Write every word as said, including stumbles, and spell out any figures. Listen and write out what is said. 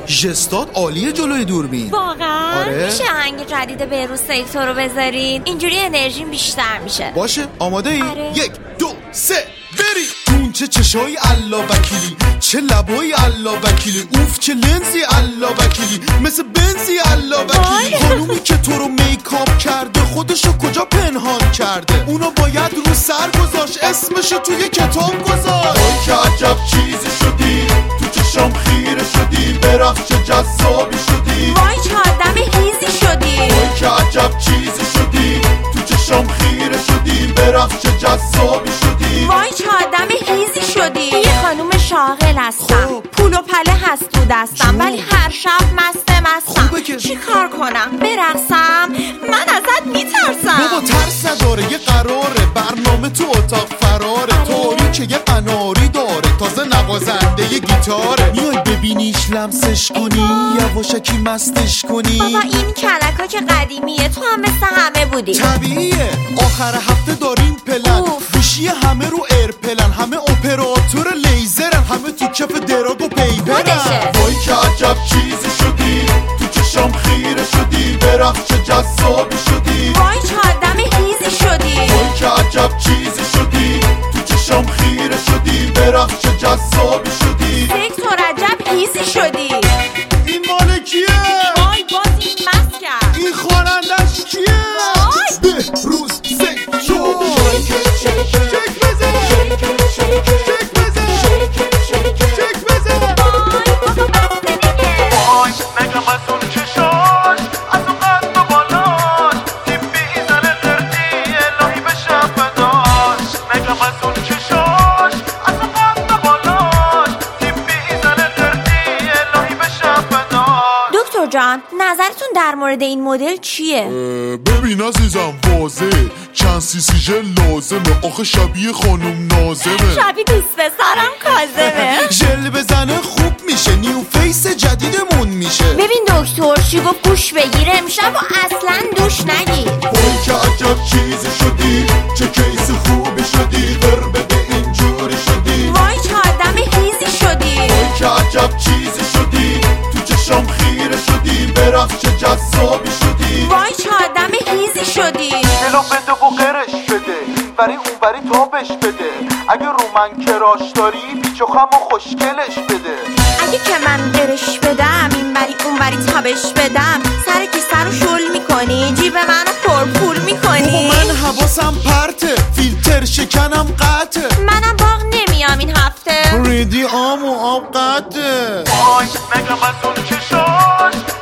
ژستات عالیه جلوی دوربین. واقعا؟ آره؟ میشه آهنگ جدید بهروز سیکتور رو بذارین؟ اینجوری انرژیم بیشتر میشه. باشه، آماده ای؟ آره. یک دو سه بری. اون چه چشای الله وکیلی، چه لبای الله وکیلی، اوف چه لنزی الله وکیلی، مثل بنزی الله وکیلی. خانومی که تو رو میکاپ کرده خودشو کجا پنهان کرده؟ اونو باید رو سر گذاشت، اسمشو توی کتاب گذاشت. وای که عجب چیزی شدی، تو چشام خیره شدی، برقص چه جذابی شدی. وای چه آدم هیزی شدی. وای که عجب چیزی شدی، تو چشام خیره شدی، برقص چه جذابی شدی. وای چه آدم هیزی شدی. یه خانوم شاغل هستم، خب. پول و پله هست تو دستم، ولی هر شب مسته مستم. خوبه که- چی کار کنم؟ برقصم؟ من ازت میترسم. بابا ترس نداره، یه قراره، برنامه تو اتاق فراره. طوری که یه قناری داره، تازه نوازنده یه گیتاره. میای ببینیش لمسش کنی، یواشکی مستش کنی. بابا این کلکا که قدیمیه، تو هم مثل همه بودی. طبیعیه، آخر هفته داریم پلن، اوف. گوشی همه رو ایرپلن، همه اپراتور لیزرن، همه تو کف دراگ و پیپرن. خودشه. وای که عجب چیزی شدی، تو چشام خیره شدی، برقص چه جذابی شدی. وای چه آدم هیزی شدی. وای که عجب چیزی شدی، تو چشام خیره شدی، برقص چه جذابی شدی. سیکتور عجب هیزی شدی. این مال کیه؟ وای باز این مست کرد. این خوانندش کیه؟ وای. بهروز سیکتور. شک بزن، شک بزن، شک بزن. وای بابا بسته دیگه. وای نگم از اون چشاش، از اون قد و بالاش، تیپی ایزن قردی الهی بشه فداش. نگم از اون چشاش، از اون قد و بالاش، تیپی ایزن قردی الهی بشه فداش. دکتر جان نظرتون در مورد این مدل چیه؟ ببین عزیزم واضحه، چند سی سی ژل لازمه، آخه شبیه خانوم نازمه. شبیه دوست پسرم کاظمه. ژل بزنه خوب میشه، نیو فیس جدیدمون میشه. ببین دکتر چی گفت، گوش بگیر امشب و اصلا دوش نگیر. وای که عجب چیزی شدی، چه کیس خوبی شدی، غربه به اینجوری شدی. وای چه آدم هیزی شدی. وای که عجب چیزی شدی، تو چشام خیره شدی، برقص چه جذابی شدی. وای چه آدم هیزی شدی. دلو بده و قرش بده، اینوری اونوری تابش بده. اگه رو من کراش داری پیچ و خم و خوشگلش بده. اگه که من قرش بدم این بری اون بری تابش بدم، سر کیسه رو شل میکنی، جیب منو پرپول میکنی. من حواسم پرته، فیلتر شکنم قطعه. منم باغ نمیام این هفته. ریدی آم و آب قطعه. وای نگم از اون چشاش،